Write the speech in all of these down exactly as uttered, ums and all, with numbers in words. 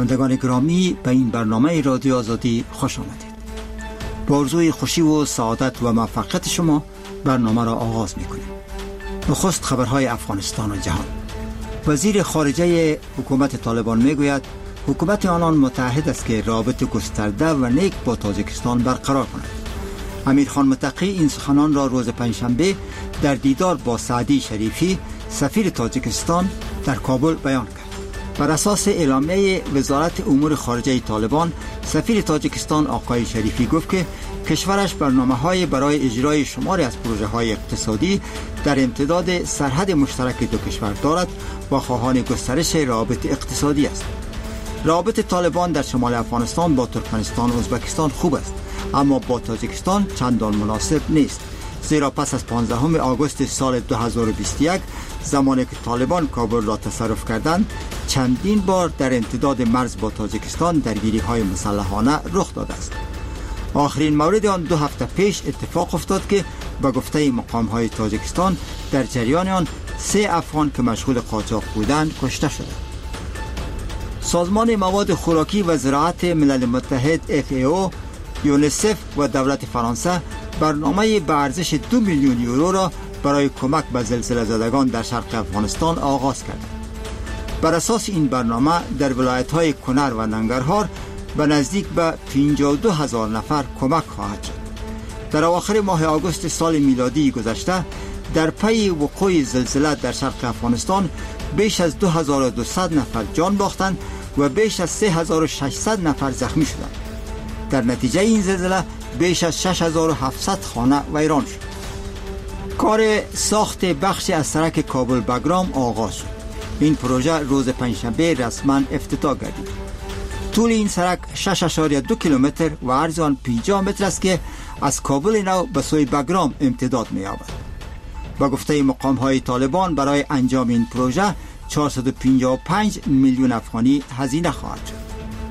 شنوندگان گرامی، به این برنامه رادیو آزادی خوش آمدید. با آرزوی خوشی و سعادت و موفقیت شما برنامه را آغاز می‌کنیم. نخست خبرهای افغانستان و جهان. وزیر خارجه حکومت طالبان میگوید حکومت آنان متعهد است که رابط گسترده و نیک با تاجیکستان برقرار کند. امیرخان متقی این سخنان را روز پنجشنبه در دیدار با سعدی شریفی سفیر تاجیکستان در کابل بیان کرد. بر اساس اعلامیه وزارت امور خارجه طالبان، سفیر تاجیکستان آقای شریفی گفت که کشورش برنامه‌های برای اجرای شماری از پروژه‌های اقتصادی در امتداد سرحد مشترک دو کشور دارد و خواهان گسترش روابط اقتصادی است. روابط طالبان در شمال افغانستان با ترکمنستان و ازبکستان خوب است، اما با تاجیکستان چندان مناسب نیست، زیرا پس از پانزدهم آگوست سال دو هزار و بیست و یک زمانی که طالبان کابل را تصرف کردند، چندین بار در امتداد مرز با تاجیکستان درگیری‌های مسلحانه رخ داده است. آخرین مورد آن دو هفته پیش اتفاق افتاد که به گفته مقام‌های تاجیکستان در جریان آن سه افغان که مشغول قاچاق بودند کشته شدند. سازمان مواد خوراکی و زراعت ملل متحد اف ای او، یونیسف و دولت فرانسه برنامه به ارزش دو میلیون یورو را برای کمک به زلزله زدگان در شرق افغانستان آغاز کردند. بر اساس این برنامه در ولایت‌های کنر و ننگرهار به نزدیک به پنجاه و دو هزار نفر کمک خواهد شد. در اواخر ماه آگوست سال میلادی گذشته در پی وقوع زلزله در شرق افغانستان بیش از دو هزار و دویست نفر جان باختند و بیش از سه هزار و ششصد نفر زخمی شدند. در نتیجه این زلزله بیش از شش هزار و هفتصد خانه ویران شد. کار ساخت بخش از سرک کابل بگرام آغاز شد. این پروژه روز پنجشنبه رسما افتتاح گردید. طول این سرک شش اشاریه دو کیلومتر و عرض آن پنجاه متر است که از کابل نو به سوی بگرام امتداد می‌یابد. با گفته مقام‌های طالبان برای انجام این پروژه چهارصد و پنجاه و پنج میلیون افغانی هزینه خواهد شد.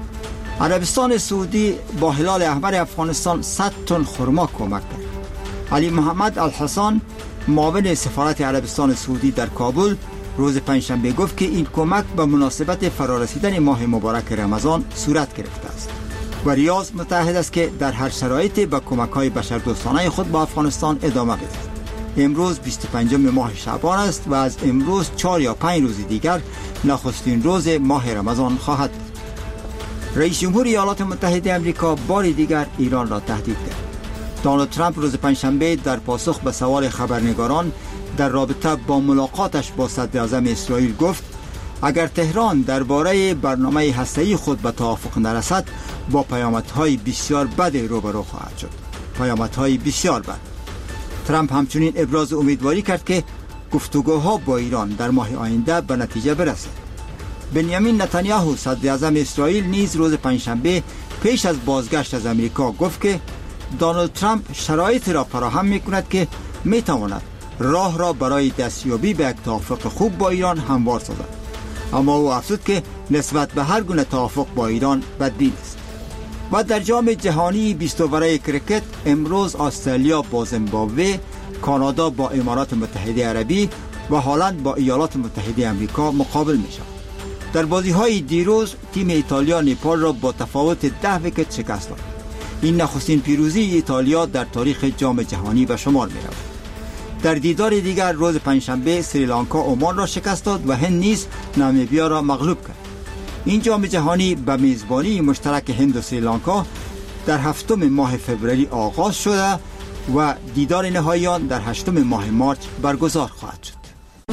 عربستان سعودی با هلال احمر افغانستان صد تن خرما کمک کرد. علی محمد الحسن، معاون سفارت عربستان سعودی در کابل، روز پنجشنبه گفت که این کمک به مناسبت فرارسیدن ماه مبارک رمضان صورت گرفته است و ریاض متعهد است که در هر شرایطی به کمک‌های بشردوستانه خود با افغانستان ادامه بدهد. امروز بیست و پنجم ماه شعبان است و از امروز چهار یا پنج روز دیگر نخستین روز ماه رمضان خواهد بود. رئیس جمهور ایالات متحده آمریکا بار دیگر ایران را تهدید کرد. دونالد ترامپ روز پنجشنبه در پاسخ به سوال خبرنگاران در رابطه با ملاقاتش با صدراعظم اسرائیل گفت اگر تهران درباره برنامه هسته‌ای خود به توافق نرسد با پیامدهای بسیار بد روبرو خواهد شد. پیامدهای بسیار بد. ترامپ همچنین ابراز امیدواری کرد که گفتگوها با ایران در ماه آینده به نتیجه برسد. بنیامین نتانیاهو صدراعظم اسرائیل نیز روز پنجشنبه پیش از بازگشت از امریکا گفت که دونالد ترامپ شرایط را فراهم می‌کند که می‌تواند راه را برای دستیابی به یک توافق خوب با ایران هموار سازد. اما او افزود که نسبت به هر گونه توافق با ایران بدبین است. و در جام جهانی بیست اووره کرکت امروز استرالیا با زیمبابوه، کانادا با امارات متحده عربی و هلند با ایالات متحده آمریکا مقابل می‌شوند. در بازی‌های دیروز تیم ایتالیا نپال را با تفاوت ده ویکت شکست داد. این نخستین پیروزی ایتالیا در تاریخ جام جهانی به شمار می‌رود. در دیدار دیگر روز پنجشنبه سریلانکا عمان را شکست داد و هند نیز نامیبیا را مغلوب کرد. این جام جهانی به میزبانی مشترک هند و سریلانکا در هفتم ماه فوریه آغاز شده و دیدار نهایی آن در هشتم ماه مارس برگزار خواهد شد.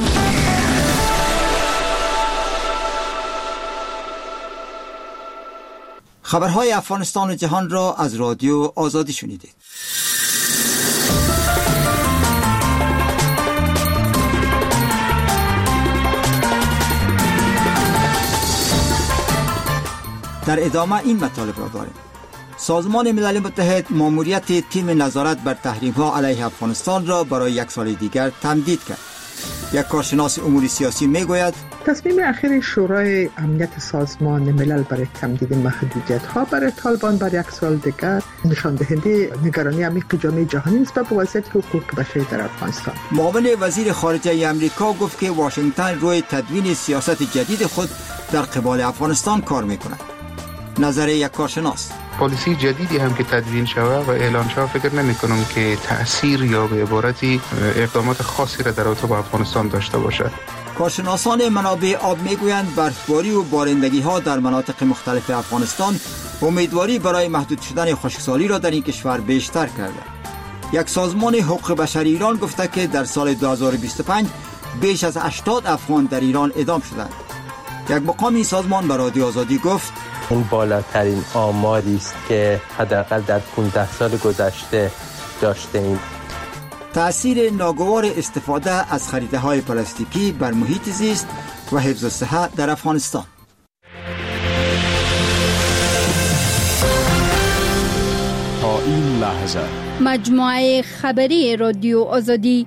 خبرهای افغانستان و جهان را از رادیو آزادی شنیدید. در ادامه این مطالب را داریم. سازمان ملل متحد ماموریت تیم نظارت بر تحریم‌ها علیه افغانستان را برای یک سال دیگر تمدید کرد. یک کارشناس امور سیاسی میگوید تصمیم اخیر شورای امنیت سازمان ملل برای تمدید محدودیت‌ها برای طالبان برای یک سال دیگر نشان دهنده نگرانی عمیق جامعه جهانی نسبت به وضعیت حقوق بشری در افغانستان. معاون وزیر خارجه آمریکا گفت که واشنگتن روی تدوین سیاست جدید خود در قبال افغانستان کار می‌کند. نظر یک کارشناس: پالیسی جدیدی هم که تدوین شود و اعلان شود فکر نمی کنم که تأثیر یا به عبارتی اقدامات خاصی را در رابطه با افغانستان داشته باشد. کارشناسان منابع آب میگویند برفباری و بارندگی ها در مناطق مختلف افغانستان امیدواری برای محدود شدن خشکسالی را در این کشور بیشتر کرده. یک سازمان حقوق بشر ایران گفته که در سال دو هزار و بیست و پنج بیش از هشتاد افغان در ایران اعدام شدند. یک مقام این سازمان به رادیو آزادی گفت: این بالاترین آماری است که حداقل در پانزده سال گذشته داشته ایم. تأثیر ناگوار استفاده از خریده‌های پلاستیکی بر محیط زیست و حفظ صحت در افغانستان. تا این لحظه مجموعه خبری رادیو آزادی.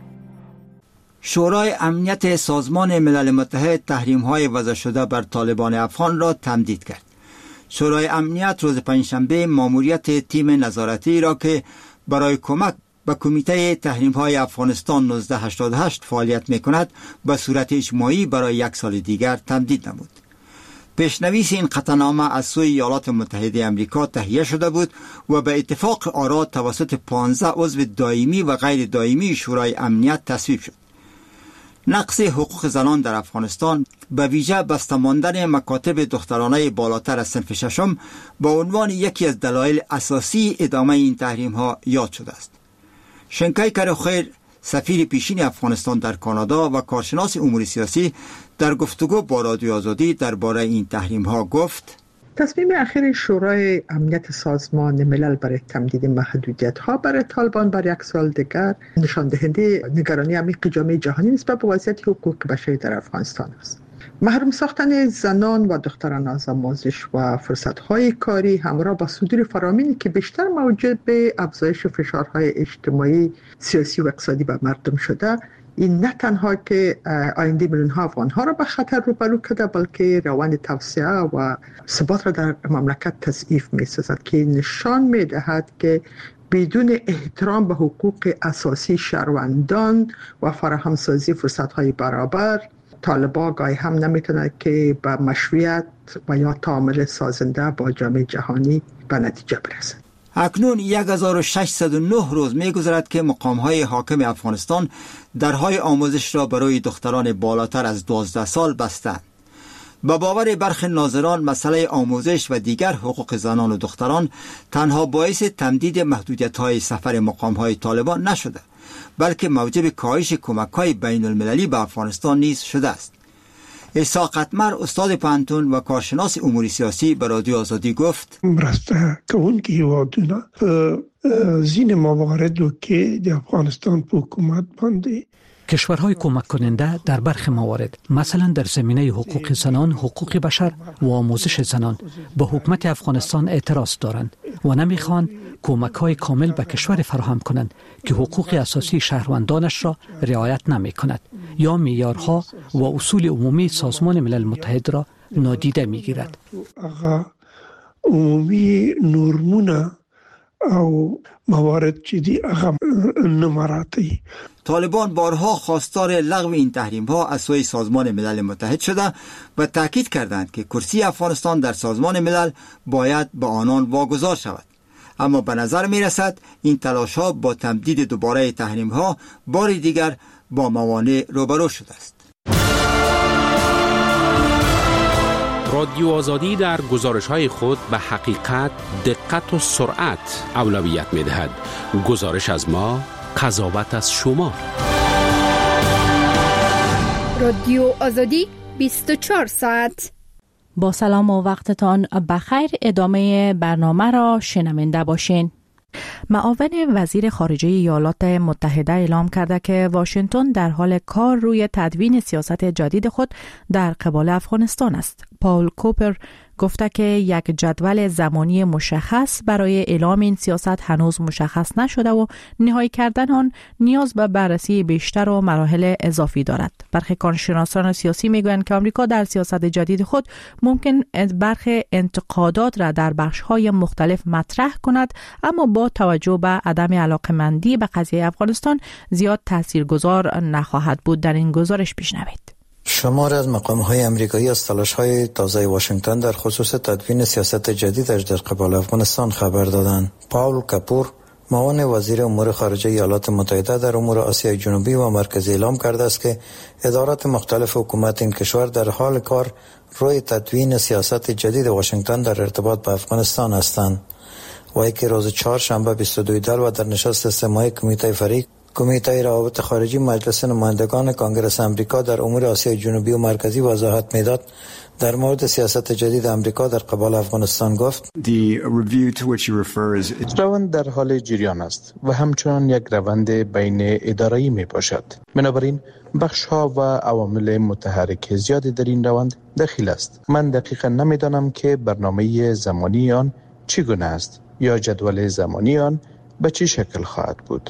شورای امنیت سازمان ملل متحد تحریم‌های وضع شده بر طالبان افغان را تمدید کرد. شورای امنیت روز پنجشنبه ماموریت تیم نظارتی را که برای کمک به کمیته تحریم‌های افغانستان نوزده هشتاد و هشت فعالیت می‌کند به صورت اجماعی برای یک سال دیگر تمدید نمود. پیشنویس این قطعنامه از سوی ایالات متحده آمریکا تهیه شده بود و به اتفاق آرا توسط پانزده عضو دائمی و غیر دائمی شورای امنیت تصویب شد. نقض حقوق زنان در افغانستان به ویژه بسته ماندن مکاتب دخترانه بالاتر از صنف ششم به عنوان یکی از دلایل اساسی ادامه این تحریم‌ها یاد شده است. شنکای کرخیر، سفیر پیشین افغانستان در کانادا و کارشناس امور سیاسی، در گفتگو با رادیو آزادی درباره این تحریم‌ها گفت: تصمیم اخیر شورای امنیت سازمان ملل برای تمدید محدودیت‌ها برای طالبان برای یک سال دیگر نشان دهنده نگرانی عمیق جامعه جهانی نسبت به وضعیت حقوق بشری در افغانستان است. محروم ساختن زنان و دختران از آموزش و فرصت‌های کاری همراه با صدور فرامینی که بیشتر موجب به افزایش فشارهای اجتماعی، سیاسی و اقتصادی بر مردم شده، این نه تنها که آینده میلیون‌ها افغان‌ها را به خطر روبرو کرده، بلکه روند توسعه و ثبات را در مملکت تضعیف می‌سازد که نشان می‌دهد که بدون احترام به حقوق اساسی شهروندان و فراهمسازی فرصت‌های برابر، طالبان گاهی هم نمی‌تواند که به مشروعیت و یا تعامل سازنده با جامعه جهانی به نتیجه برسد. اکنون یک هزار و ششصد و نه روز می‌گذرد که مقام‌های حاکم افغانستان درهای آموزش را برای دختران بالاتر از دوازده سال بستند. به باور برخی ناظران مسئله آموزش و دیگر حقوق زنان و دختران تنها باعث تمدید محدودیت‌های سفر مقام‌های طالبان نشده، بلکه موجب کاهش کمک‌های بین المللی به افغانستان نیز شده است. عیسی قطمر، استاد پانتون و کارشناس امور سیاسی، به رادیو آزادی گفت: مرسته کونکی هیوادونه زین مواردو که در افغانستان په حکومت باندې کشورهای کمک کننده در برخی موارد، مثلا در زمینه حقوق زنان، حقوق بشر و آموزش زنان، به حکومت افغانستان اعتراض دارند و نمیخوان کمک‌های کامل به کشور فراهم کنند که حقوق اساسی شهروندانش را رعایت نمی کند یا معیارها و اصول عمومی سازمان ملل متحد را نادیده می گیرد. عمومی نورمونه او موارد چې دی هغه نمراتی. طالبان بارها خواستار لغو این تحریم‌ها از سوی سازمان ملل متحد شده و تاکید کردند که کرسی افغانستان در سازمان ملل باید به آنان واگذار شود. اما به نظر می رسد این تلاش‌ها با تمدید دوباره تحریم‌ها بار دیگر با موانع روبرو شده است. رادیو آزادی در گزارش‌های خود به حقیقت، دقت و سرعت اولویت می‌دهد. گزارش از ما، قضاوت از شما. رادیو آزادی بیست و چهار ساعت. با سلام و وقتتان بخیر. ادامه برنامه را شنونده باشین. معاون وزیر خارجه ایالات متحده اعلام کرده که واشنگتن در حال کار روی تدوین سیاست جدید خود در قبال افغانستان است. پاول کوپر گفته که یک جدول زمانی مشخص برای اعلام این سیاست هنوز مشخص نشده و نهایی کردن آن نیاز به بررسی بیشتر و مراحل اضافی دارد. برخی کارشناسان سیاسی میگویند که آمریکا در سیاست جدید خود ممکن برخی انتقادات را در بخش‌های مختلف مطرح کند، اما با توجه به عدم علاقه‌مندی به قضیه افغانستان زیاد تاثیرگذار نخواهد بود. در این گزارش بشنوید. شمار از مقام‌های آمریکایی از تلاش‌های تازه واشنگتن در خصوص تدوین سیاست جدیدش در قبال افغانستان خبر دادند. پاول کاپور، معاون وزیر امور خارجه ایالات متحده در امور آسیای جنوبی و مرکزی، اعلام کرده است که ادارات مختلف حکومت این کشور در حال کار روی تدوین سیاست جدید واشنگتن در ارتباط با افغانستان هستند. و که روز چهارشنبه بیست و دو دل و در نشست سه کمیته فرعی کمیته روابط خارجی مجلس نمایندگان کانگرس آمریکا در امور آسیای جنوبی و مرکزی وضاحت میداد در مورد سیاست جدید آمریکا در قبال افغانستان گفت: روند در حال جریان است و همچنان یک روند بین اداره‌ای می باشد. بنابراین بخش‌ها و عوامل متحرک زیادی در این روند دخیل است. من دقیقاً نمی‌دانم که برنامه زمانی آن چگونه است یا جدول زمانی آن به چه شکل خواهد بود.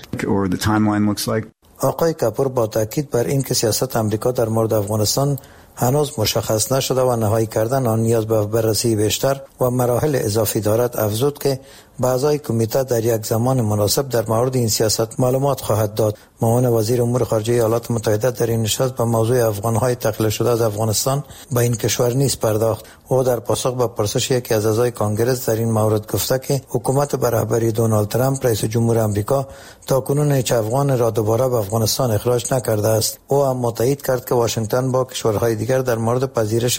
آقای کاپور با تاکید بر این که سیاست آمریکا در مورد افغانستان هنوز مشخص نشده و نهایی کردن آن نیاز به بررسی بیشتر و مراحل اضافی دارد، افزود که بعضای کمیته در یک زمان مناسب در مورد این سیاست معلومات خواهد داد. معاون وزیر امور خارجه ایالات متحده در این نشست به موضوع افغان‌های تخلیه شده از افغانستان به این کشور نیز پرداخت. او در پاسخ به پرسش یکی از اعضای کانگرس در این مورد گفته که حکومت به رهبری دونالد ترامپ رئیس جمهور آمریکا تاکنون هیچ افغان را دوباره به افغانستان اخراج نکرده است. او هم متایید کرد که واشنگتن با کشورهای دیگر در مورد پذیرش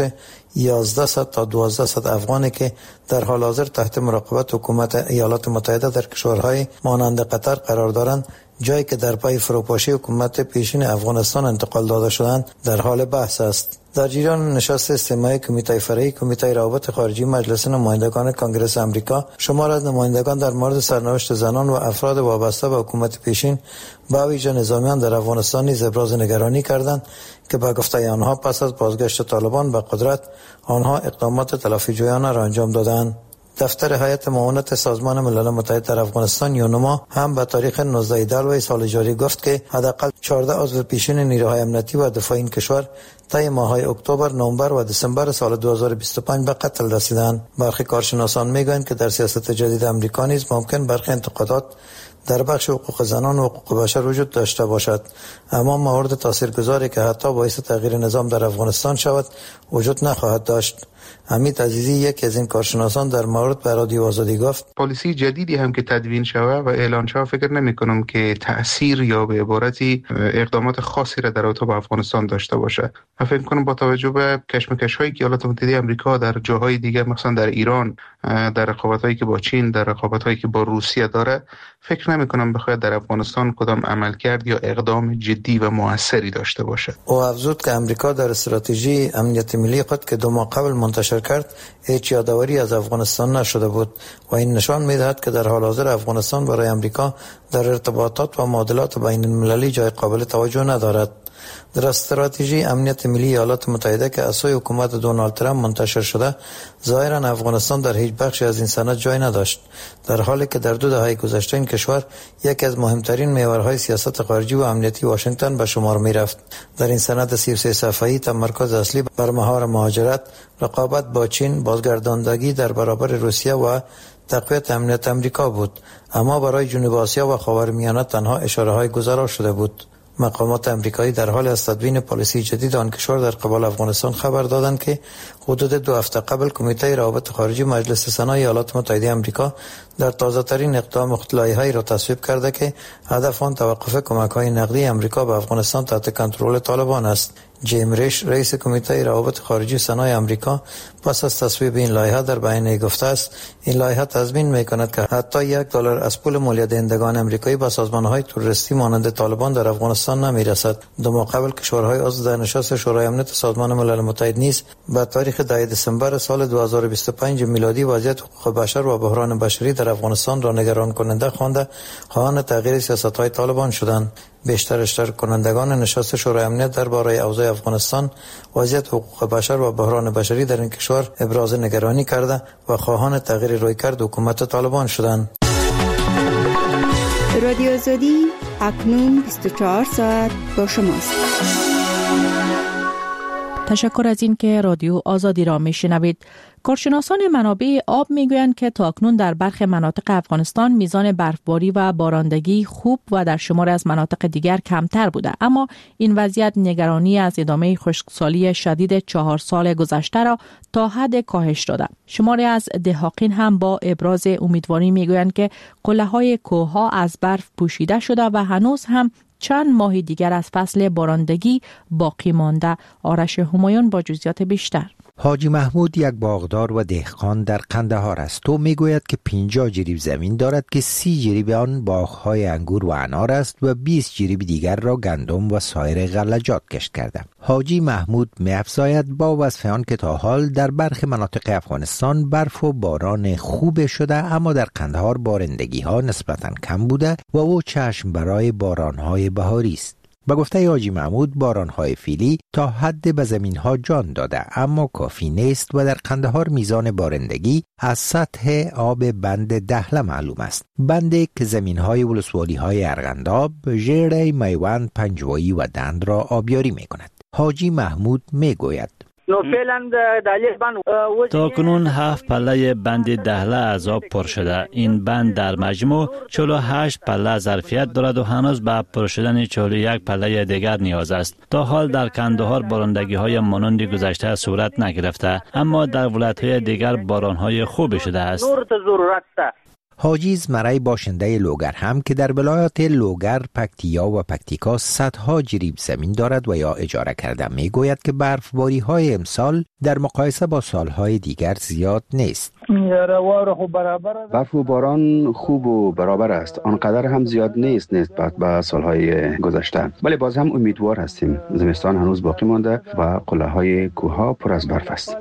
یازده تا دوازده افغانی که در حال حاضر تحت مراقبت حکومت ایالات متحده در کشورهای مانند قطر قرار دارند، جایی که در پای فروپاشی حکومت پیشین افغانستان انتقال داده شدند، در حال بحث است. در جریان نشست استماعی کمیته فرعی کمیته روابط خارجی مجلس نمایندگان کانگرس آمریکا، شمار از نمایندگان در مورد سرنوشت زنان و افراد وابسته به حکومت پیشین با ویژه نظامیان در افغانستان نیز ابراز نگرانی کردند که به گفته آنها پس از بازگشت طالبان به قدرت آنها اقدامات تلافی جویانه را انجام دادند. دفتر هیئت معاونت سازمان ملل متحد در افغانستان یونما هم به تاریخ نوزده دلو سال جاری گفت که حداقل چهارده عضو پیشین نیروهای امنیتی و دفاعی این کشور طی ماه‌های اکتبر، نوامبر و دسامبر سال دو هزار و بیست و پنج به قتل رسیدند. برخی کارشناسان میگویند که در سیاست جدید آمریکا نیز ممکن برخی انتقادات در بخش حقوق زنان و حقوق بشر وجود داشته باشد، اما مورد تاثیرگذاری که حتی باعث تغییر نظام در افغانستان شود وجود نخواهد داشت. حمید عزیزی، یکی از این کارشناسان، در مورد به رادیو آزادی گفت: پالیسی جدیدی هم که تدوین شود و اعلان شود فکر نمی کنم که تأثیر یا به عبارتی اقدامات خاصی را در رابطه با افغانستان داشته باشه. من فکر کنم با توجه به کشمکش هایی که ایالات متحده آمریکا در جاهای دیگر، مثلا در ایران، در رقابت هایی که با چین، در رقابت هایی که با روسیه داره، فکر نمی کنم بخواد در افغانستان کدام عملکرد یا اقدام جدی و موثری داشته باشه. او افزود که آمریکا در استراتژی امنیت ملی خود که دو ماه قبل منتشر کرد هیچ یادآوری از افغانستان نشده بود و این نشان می‌دهد که در حال حاضر افغانستان برای آمریکا در ارتباطات و معادلات بین المللی جای قابل توجه ندارد. در استراتژی امنیت ملی ایالات متحده که از سوی حکومت دونالد ترامپ منتشر شده، ظاهرا افغانستان در هیچ بخشی از این سند جای نداشت، در حالی که در دو دهه گذشته این کشور یکی از مهمترین محورهای سیاست خارجی و امنیتی واشنگتن به شمار می‌رفت. در این سند سی و سه صفحه‌ای تمرکز اصلی بر محور مهاجرت، رقابت با چین، بازگرداندگی در برابر روسیه و تقویت امنیت آمریکا بود، اما برای جنوب آسیا و خاورمیانه تنها اشاره‌های گذرا شده بود. مقامات آمریکایی در حال از تدوین پالیسی جدید آن کشور در قبال افغانستان خبر دادند که حدود دو هفته قبل کمیته روابط خارجی مجلس سنای ایالات متحده آمریکا در تازه‌ترین اقدام اختلایه‌ای را تصویب کرده که هدف آن توقف کمک‌های نقدی آمریکا به افغانستان تحت کنترل طالبان است. جیم ریش، رئیس کمیته روابط خارجی سنای آمریکا، پس از تصویب این لایحه در بیانیه گفته است این لایحه تضمین می‌کند که حتی یک دلار از پول مالیات دهندگان آمریکایی به سازمان‌های تروریستی مانند طالبان در افغانستان نمی‌رسد. دو ماه قبل کشورهای عضو در نشست شورای امنیت سازمان ملل متحد نیز به تاریخ ده دسامبر سال دو هزار و بیست و پنج میلادی وضعیت حقوق بشر و بحران بشری در افغانستان را نگران کننده خوانده خواهان تغییر سیاست‌های طالبان شدند. بیشتر اشتراک کنندگان نشست شورای امنیت درباره اوضاع افغانستان، وضعیت حقوق بشر و بحران بشری در این کشور ابراز نگرانی کرده و خواهان تغییر رویکرد حکومت طالبان شدند. رادیو آزادی اکنون بیست و چهار ساعت با شماست. تشکر از این که رادیو آزادی را میشنوید. کارشناسان منابع آب میگویند که تاکنون در برخی مناطق افغانستان میزان برفباری و بارندگی خوب و در شمار از مناطق دیگر کمتر بوده، اما این وضعیت نگرانی از ادامه خشکسالی شدید چهار سال گذشته را تا حد کاهش داده. شماری از دهاقین هم با ابراز امیدواری میگویند که قله‌های کوه‌ها از برف پوشیده شده و هنوز هم چند ماه دیگر از فصل بارندگی باقی مانده. آرش همایون با جزئیات بیشتر. حاجی محمود یک باغدار و دهقان در قندهار است. او میگوید که پنجاه جریب زمین دارد که سی جریب آن باغ‌های انگور و انار است و بیست جریب دیگر را گندم و سایر غلجات کشت کرده. حاجی محمود می‌افزاید با وصف آن که تا حال در برخی مناطق افغانستان برف و باران خوب شده، اما در قندهار بارندگی‌ها نسبتاً کم بوده و او چشم برای باران‌های بهاری است. با گفته حاجی محمود باران‌های فیلی تا حد به زمین‌ها جان داده، اما کافی نیست و در قندهار میزان بارندگی از سطح آب بند دهله معلوم است. بندی که زمین‌های ولسوالی‌های ارغنداب، ژیره، میوند، پنجوایی و دند را آبیاری می‌کند. حاجی محمود می‌گوید تا کنون هفت پله بند دهله از آب پر شده. این بند در مجموع چهل و هشت پله ظرفیت دارد و هنوز به پر شدن چهل و یک پله دیگر نیاز است. تا حال در قندهار بارندگی های مانند گذشته صورت نگرفته، اما در ولایت‌های دیگر باران‌های خوب شده است. حاجی زمرای باشنده لوگر هم که در ولایات لوگر، پکتیا و پکتیکا صدها جریب زمین دارد و یا اجاره کرده، میگوید که برفباری های امسال در مقایسه با سالهای دیگر زیاد نیست. برف و باران خوب و برابر است، آنقدر هم زیاد نیست نسبت به سالهای گذشته، ولی باز هم امیدوار هستیم. زمستان هنوز باقی مانده و قله‌های کوه‌ها پر از برف است.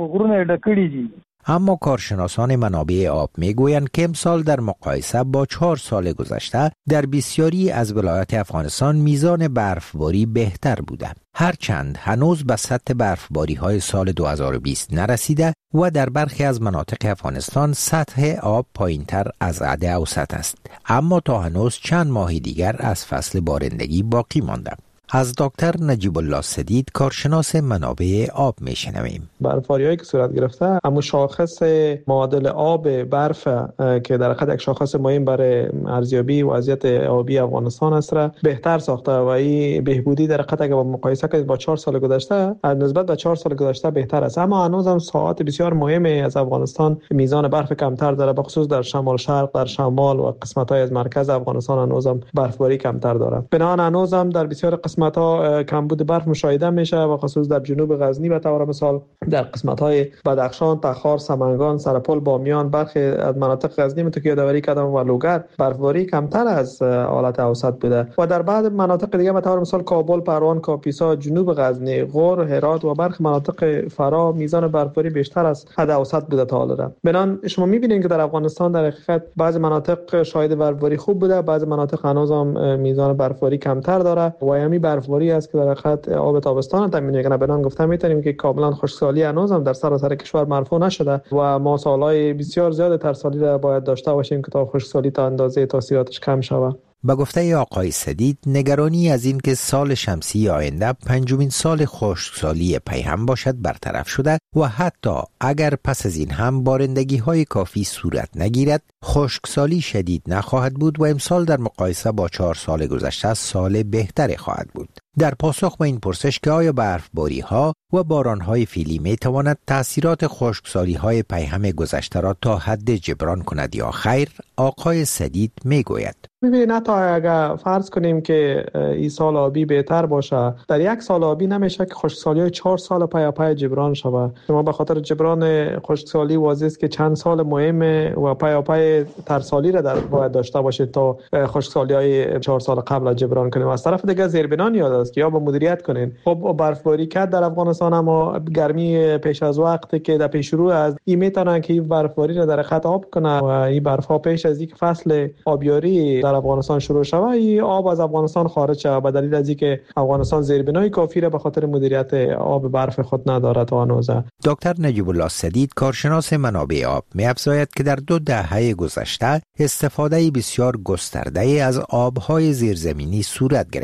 اما کارشناسان منابع آب میگویند که امسال در مقایسه با چهار سال گذشته در بسیاری از ولایات افغانستان میزان برفباری بهتر بوده، هرچند هنوز به سطح برفباری های سال دو هزار و بیست نرسیده و در برخی از مناطق افغانستان سطح آب پایینتر از حد اوسط است، اما تا هنوز چند ماه دیگر از فصل بارندگی باقی مانده. از دکتر نجیب الله سدید کارشناس منابع آب میشنویم. برفباری‌هایی که صورت گرفته، اما شاخص معادل آب برف که در حقیقت یک شاخص مهم برای ارزیابی وضعیت آبی افغانستان است را بهتر ساخته و این بهبودی در حقیقت اگر با مقایسه کنید با چهار سال گذشته از نسبت به چهار سال گذشته بهتر است، اما هنوز هم ساعات بسیار مهمی از افغانستان میزان برف کمتر داره، به خصوص در شمال شرق، در شمال و قسمت‌های از مرکز افغانستان هنوز هم برفباری کمتر داره. بنابراین هنوز هم در بسیار قسمت‌ها کمبود برف مشاهده میشه و خصوص در جنوب غزنی به طور مثال، در قسمت‌های بدخشان، تخار، سمنگان، سرپل، بامیان، برخی از مناطق غزنی متو که یادآوری کردم و لوگر برفباری کمتر از حالت اوسط بوده و در بعض مناطق دیگه به طور مثال کابل، پروان، کاپیسا، جنوب غزنی، غور، هرات و برخی مناطق فرا میزان برفباری بیشتر از حد اوسط بوده تا حالا. بنابراین شما می‌بینید که در افغانستان در حقیقت بعضی مناطق شاهد برفباری خوب بوده، بعضی مناطق هنوز هم میزان برفباری کمتر داره و همین برفباری است که در حقیقت آب تابستان تامین میکنه. بنان گفتم میتونیم که کاملا خشکسالی هنوز هم در سراسر کشور مرفوع نشده و ما سالهای بسیار زیاد ترسالی را باید داشته باشیم که تا خشکسالی تا اندازه تاثیراتش کم شود. با گفته آقای سدید نگرانی از این که سال شمسی آینده پنجمین سال خشکسالی پیهم باشد برطرف شده و حتی اگر پس از این هم بارندگی های کافی صورت نگیرد خشکسالی شدید نخواهد بود و امسال در مقایسه با چهار سال گذشته سال بهتری خواهد بود. در پاسخ به این پرسش که آیا برفباری ها و باران های فیلی می تواند تأثیرات خشکسالی های پیهم گذشته را تا حد جبران کند یا خیر، آقای سدید می گوید ببینید حتی اگر فرض کنیم که این سال آبی بهتر باشه، در یک سال آبی نمیشه که خشکسالی های چهار سال پی پی جبران شود. شما به خاطر جبران خشکسالی واضحه است که چند سال مهمه و پی پی ترسالی را در باید داشته باشید تا خشکسالی های چهار سال قبل جبران کنیم. از طرف دیگه زیربنان یاد است که یا با مدیریت کنین. خب برفباری کرد در افغانستان، اما گرمی پیش از وقتی که در پیش رو از این میتونن که این برفباری را در خط آب کنه و این برفها پیش از اینکه فصل آبیاری در افغانستان شروع شود این آب از افغانستان خارج شود، به دلیل از اینکه افغانستان زیربنای کافی را به خاطر مدیریت آب برف خود ندارد تا هنوز. دکتر نجیب الله سدید کارشناس منابع آب می‌افزاید که در دو دهه گذشته استفاده بسیار گسترده از آب‌های زیرزمینی صورت گرفته.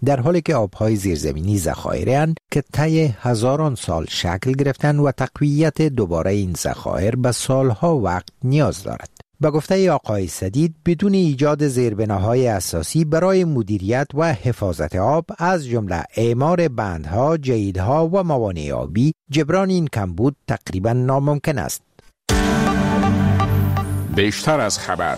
در حالی که آبهای زیرزمینی ذخایرند که طی هزاران سال شکل گرفتن و تقویت دوباره این ذخایر به سالها وقت نیاز دارد. به گفته آقای سدید، بدون ایجاد زیربناهای اساسی برای مدیریت و حفاظت آب از جمله اعمار بندها، جهیدها و موانع آبی، جبران این کمبود تقریبا ناممکن است. بیشتر از خبر.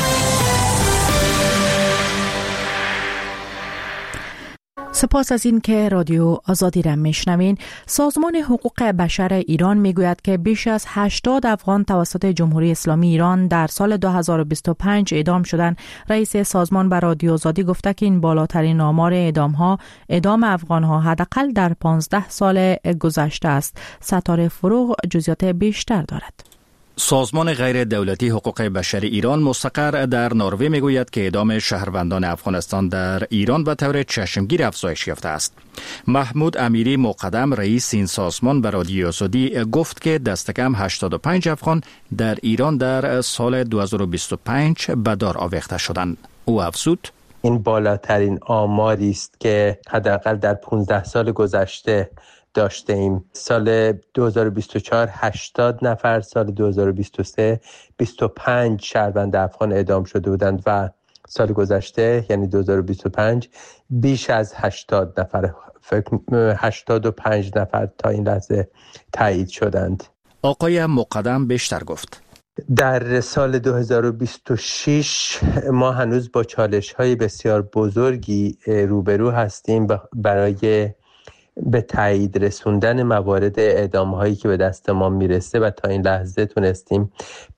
سپاس از این که رادیو آزادی را میشنوین. سازمان حقوق بشر ایران میگوید که بیش از هشتاد افغان توسط جمهوری اسلامی ایران در سال دو هزار و بیست و پنج اعدام شدند. رئیس سازمان به رادیو آزادی گفته که این بالاترین آمار اعدام ها اعدام افغان ها حداقل در پانزده سال گذشته است. ستاره فروغ جزئیات بیشتر دارد. سازمان غیر دولتی حقوق بشر ایران مستقر در نروژ میگوید که اعدام شهروندان افغانستان در ایران به طور چشمگیر افزایش یافته است. محمود امیری مقدم رئیس این سازمان به رادیو آزادی گفت که دست کم هشتاد و پنج افغان در ایران در سال دو هزار و بیست و پنج به دار آویخته شدند. او افزود: این بالاترین آماری است که حداقل در پانزده سال گذشته داشته ایم. سال دو هزار و بیست و چهار هشتاد نفر، سال دو هزار و بیست و سه بیست و پنج شهروند افغان اعدام شده بودند و سال گذشته یعنی دو هزار و بیست و پنج بیش از هشتاد نفر، فکر هشتاد و پنج نفر تا این لحظه تایید شدند. آقای مقدم بیشتر گفت: در سال دو هزار و بیست و شش ما هنوز با چالش‌های بسیار بزرگی روبرو هستیم برای به تایید رسوندن موارد اعدام هایی که به دست ما میرسه و تا این لحظه تونستیم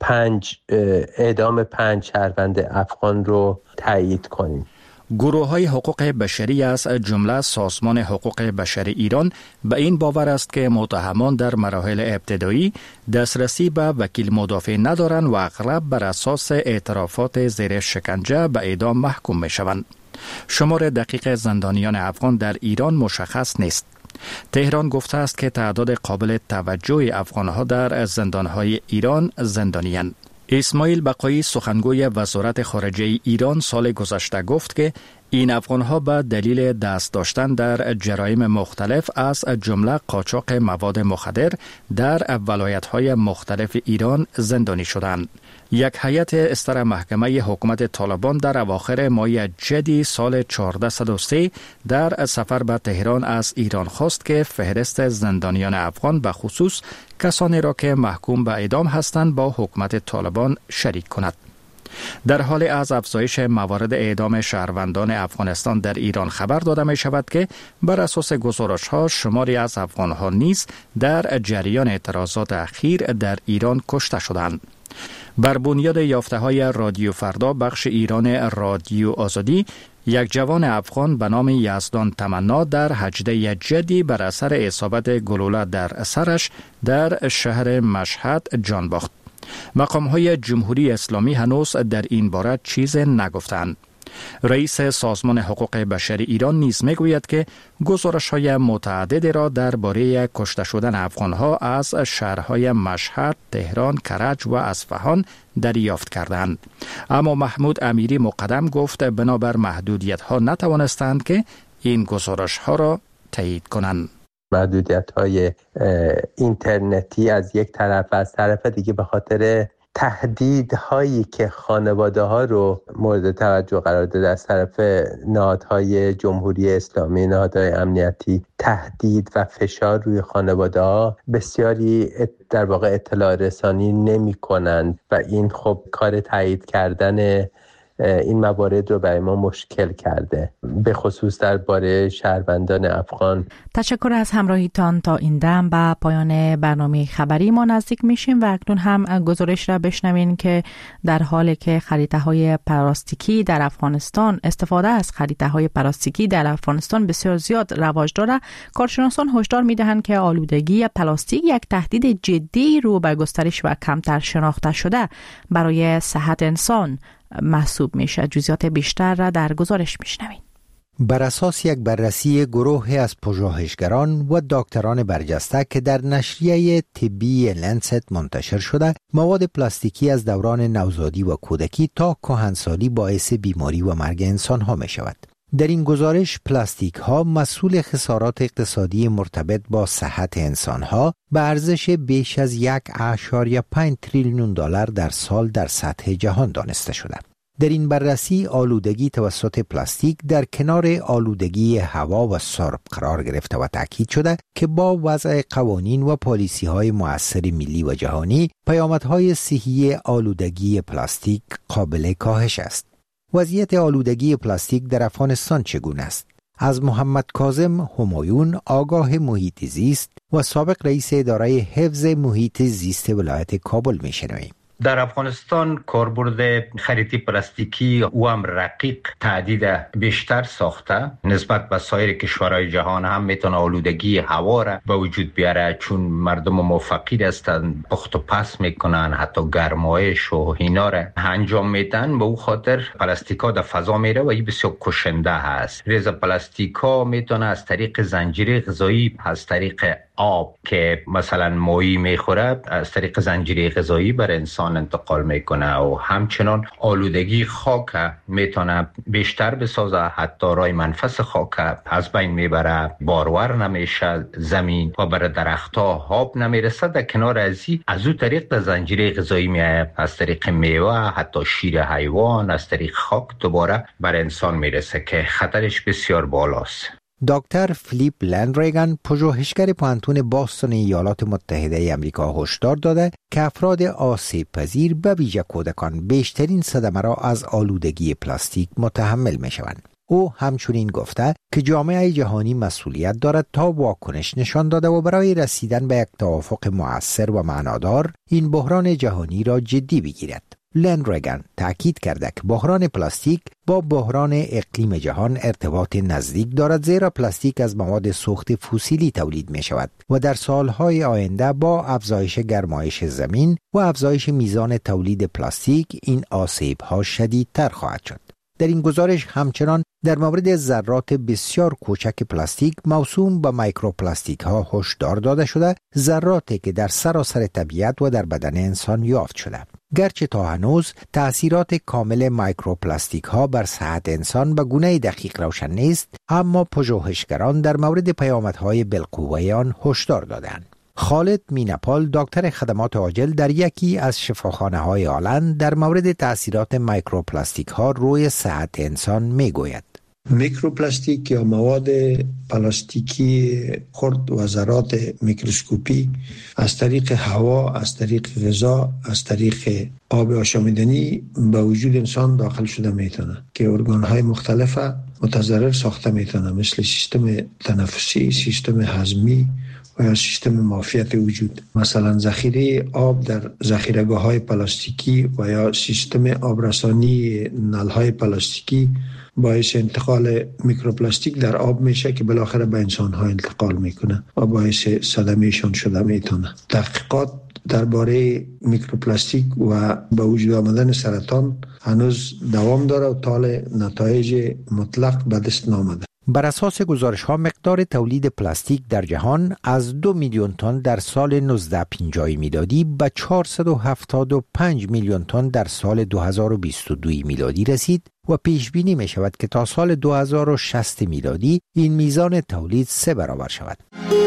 پنج اعدام پنج شهروند افغان رو تایید کنیم. گروه های حقوق بشری از جمله سازمان حقوق بشر ایران به این باور است که متهمان در مراحل ابتدایی دسترسی به وکیل مدافع ندارند و اغلب بر اساس اعترافات زیر شکنجه به اعدام محکوم می شوند. شمار دقیق زندانیان افغان در ایران مشخص نیست. تهران گفته است که تعداد قابل توجه افغانها در زندانهای ایران زندانیان. اسماعیل بقایی سخنگوی وزارت خارجه ایران سال گذشته گفت که این افغانها به دلیل دست داشتن در جرایم مختلف از جمله قاچاق مواد مخدر در ولایت‌های مختلف ایران زندانی شدند. یک هیئت استر محکمه حکومت طالبان در اواخر ماه جدی سال چهارده صد و سه در سفر به تهران از ایران خواست که فهرست زندانیان افغان به خصوص کسانی را که محکوم به اعدام هستند با حکومت طالبان شریک کند. در حال از افزایش موارد اعدام شهروندان افغانستان در ایران خبر داده می شود که بر اساس گزارش ها شماری از افغان ها نیز در جریان اعتراضات اخیر در ایران کشته شدند. بر بنیاد یافته های رادیو فردا بخش ایران رادیو آزادی، یک جوان افغان به نام یزدان تمنا در هجده جدی بر اثر اصابت گلوله در سرش در شهر مشهد جان باخت. مقام‌های جمهوری اسلامی هنوز در این باره چیز نگفتند. رئیس سازمان حقوق بشر ایران نیز میگوید که گزارش‌های متعددی را درباره کشته شدن افغان‌ها از شهرهای مشهد، تهران، کرج و اصفهان دریافت کردند. اما محمود امیری مقدم گفت بنابر محدودیت‌ها نتوانستند که این گزارش‌ها را تایید کنند. محدودیت‌های اینترنتی از یک طرف، از طرف دیگه به خاطر تهدیدهایی که خانواده ها رو مورد توجه قرار داده از طرف نهادهای جمهوری اسلامی، نهادهای امنیتی، تهدید و فشار روی خانواده ها، بسیاری در واقع اطلاع رسانی نمی کنند و این خب کار تایید کردن این موارد رو برای ما مشکل کرده، به خصوص درباره شهروندان افغان. تشکر از همراهیتان. تا این دم به پایان برنامه خبری ما نزدیک میشیم و اکنون هم گزارش را بشنوین که در حالی که خریطه های پلاستیکی در افغانستان، استفاده از خریطه های پلاستیکی در افغانستان بسیار زیاد رواج داره، کارشناسان هشدار میدهند که آلودگی پلاستیک یک تهدید جدی رو به گسترش و کمتر شناخته شده برای صحت انسان محسوب میشه. جزئیات بیشتر را در گزارش میشنوین. بر اساس یک بررسی گروهی از پژوهشگران و دکتران برجسته که در نشریه طبی لنست منتشر شده، مواد پلاستیکی از دوران نوزادی و کودکی تا کهنسالی باعث بیماری و مرگ انسان ها می شود. در این گزارش پلاستیک ها مسئول خسارات اقتصادی مرتبط با صحت انسان ها به ارزش بیش از یک اشاریه پنج تریلیون دلار در سال در سطح جهان دانسته شده. در این بررسی آلودگی توسط پلاستیک در کنار آلودگی هوا و سرب قرار گرفته و تاکید شده که با وضع قوانین و پالیسی های مؤثر ملی و جهانی پیامدهای صحی آلودگی پلاستیک قابل کاهش است. وضعیت آلودگی پلاستیک در افغانستان چگونه است؟ از محمد کاظم همایون، آگاه محیط زیست و سابق رئیس اداره حفظ محیط زیست ولایت کابل میشنویم. در افغانستان کاربرد خریطی پلاستیکی و هم رقیق تعدید بیشتر ساخته نسبت به سایر کشورهای جهان هم میتونه آلودگی هوا را به وجود بیاره، چون مردم موفقی هستند پخت و پس میکنن، حتی گرمایش و اینا را انجام میدن. به او خاطر پلاستیکا در فضا میره و این بسیار کشنده هست. ریز پلاستیکا میتونه از طریق زنجیره غذایی، از طریق آب که مثلا ماهی میخوره، از طریق زنجیره غذایی بر انسان انتقال میکنه و همچنان آلودگی خاک میتونه بیشتر بسازه، حتی رای منفس خاک از بین میبره، بارور نمیشه زمین و بر درختها آب نمیرسه. در کنار ازی از او طریق در زنجیره غذایی میاد، از طریق میوه، حتی شیر حیوان، از طریق خاک دوباره بر انسان میرسه که خطرش بسیار بالاست. دکتر فلیپ لندریگان، پژوهشگر پوهنتون باستون ایالات متحده آمریکا، هشدار داده که افراد آسیب پذیر به ویژه کودکان بیشترین صدمه را از آلودگی پلاستیک متحمل می شوند. او همچنین گفته که جامعه جهانی مسئولیت دارد تا واکنش نشان داده و برای رسیدن به یک توافق مؤثر و معنادار این بحران جهانی را جدی بگیرد. لندریگان تأکید کرده که بحران پلاستیک با بحران اقلیم جهان ارتباط نزدیک دارد، زیرا پلاستیک از مواد سوخت فسیلی تولید می شود و در سالهای آینده با افزایش گرمایش زمین و افزایش میزان تولید پلاستیک این آسیب‌ها شدیدتر خواهد شد. در این گزارش همچنان در مورد ذرات بسیار کوچک پلاستیک موسوم به میکروپلاستیک ها هشدار داده شده، ذراتی که در سراسر طبیعت و در بدن انسان یافت شده. گرچه تا هنوز تأثیرات کامل میکروپلاستیک ها بر صحت انسان به گونه دقیق روشن نیست، اما پژوهشگران در مورد پیامدهای بالقوه آن هشدار دادند. خالد مینپال، دکتر خدمات عاجل در یکی از شفاخانه های آلند، در مورد تأثیرات میکروپلاستیک ها روی صحت انسان می گوید. میکروپلاستیک یا مواد پلاستیکی خرد و ذرات میکروسکوپی از طریق هوا، از طریق غذا، از طریق آب آشامیدنی به وجود انسان داخل شده میتونه که ارگان‌های مختلف متضرر ساخته میتونه، مثل سیستم تنفسی، سیستم هضمی و یا سیستم معافیت وجود. مثلا ذخیره آب در ذخیره‌گاه‌های پلاستیکی و یا سیستم آبرسانی نل‌های پلاستیکی باعث انتقال میکروپلاستیک در آب میشه که بالاخره به انسان‌ها انتقال میکنه و باعث صدمهشان شده میتونه. تحقیقات درباره میکروپلاستیک و به وجود آمدن سرطان هنوز دوام داره و طال نتایج مطلق به دست نامده. بر اساس گزارش ها مقدار تولید پلاستیک در جهان از دو میلیون تن در سال هزار و نهصد و پنجاه میلادی به چهارصد و هفتاد و پنج میلیون تن در سال دو هزار و بیست و دو میلادی رسید و پیش بینی می شود که تا سال دو هزار و شصت میلادی این میزان تولید سه برابر شود.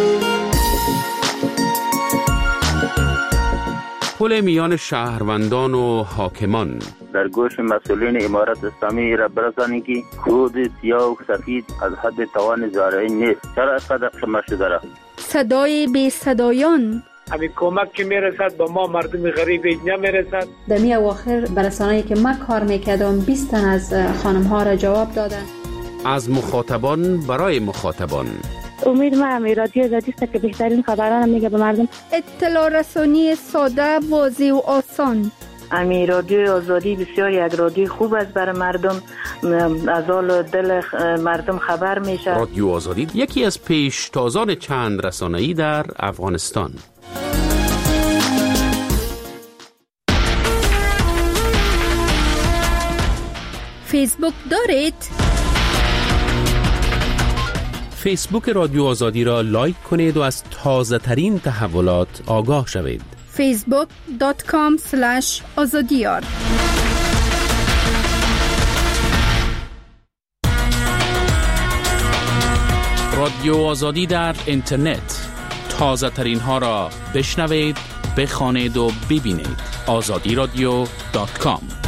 پل میان شهروندان و حاکمان در گوش مسئولین امارت اسلامی را برسانید که خود سیاه و سفید از حد توان زارعی نیست. چرا اینقدر قیمت شده را؟ صدای بی صدایان، همین کمک که میرسد به ما مردم غریب نمیرسد. در می اواخر برسانه‌ای که من کار میکردم بیست تن از خانم ها را جواب دادن. از مخاطبان برای مخاطبان. امید ما هم رادیو آزادی است که بهترین خبران میگه به مردم. اطلاع رسانی ساده، واضح و آسان. امی رادیو آزادی بسیار یک رادیو خوب است برای مردم، از حال دل مردم خبر میشه. رادیو آزادی یکی از پیشتازان چند رسانه‌ای در افغانستان. فیسبوک دارید؟ فیسبوک رادیو آزادی را لایک کنید و از تازه ترین تحولات آگاه شوید. فیسبوک دات کام اسلش آزادیار. رادیو آزادی در اینترنت. تازه ترین ها را بشنوید، بخوانید و ببینید. آزادی رادیو دات کام